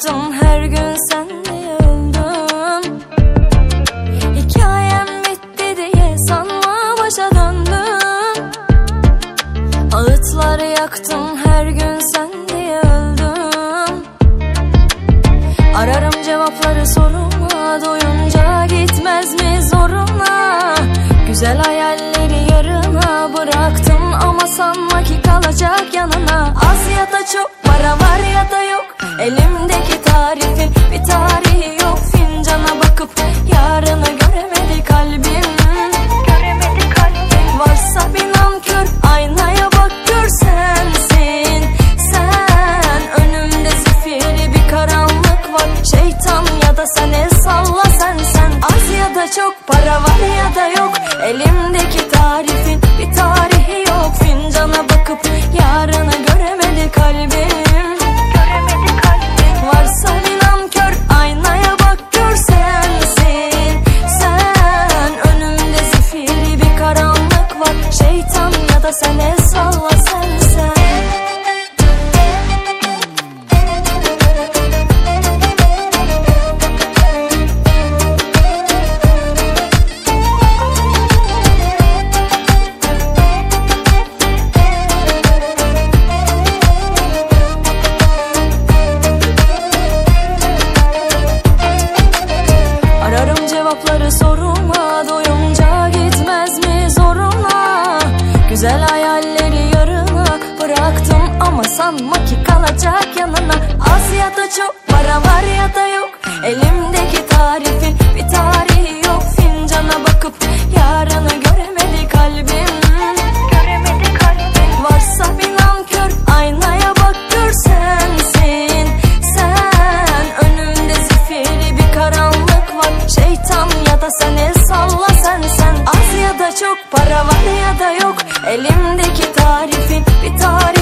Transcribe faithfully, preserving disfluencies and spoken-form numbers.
yaktım, her gün sen diye öldüm. Hikayem bitti diye sanma başa döndüm. Ağıtlar yaktım, her gün sen diye öldüm. Ararım cevapları soruma, doyunca gitmez mi zoruna? Güzel hayalleri yarına bıraktım ama sanma ki kalacak yanına. Az ya da çok, para var ya da yok, elimdeki tarifin bir tarihi yok. Fincana bakıp yarını göremedi kalbim, göremedi kalbim. Varsa bir nankör, aynaya bak gör sensin. Sen önümde zifiri bir karanlık var. Şeytan ya da sen, el salla sen sen. Az ya da çok, para var ya da yok, elimdeki tarifin bir tarihi yok. Fincana bakıp yarını göremedi kalbim, göremedi kalbim. Varsa bir nankör, aynaya bak gör sensin. Sen önümde zifiri bir karanlık var. Şeytan ya da sen, el salla sen sen. Cevapları soruma, doyunca gitmez mi zoruna? Güzel hayalleri yarına bıraktım ama sanma ki kalacak yanına. Az ya da çok, para var ya da yok, elimdeki tarifin bir tarihi yok. Fincana bakıp yarını göremedi kalbim, göremedi kalbim. Varsa bir nankör, aynaya bak gör sensin. Sen önümde zifiri bir karanlık var. Şeytan ya da sen, el salla sen sen. Az ya da çok, para var ya da yok, elimdeki tarifin bir tarih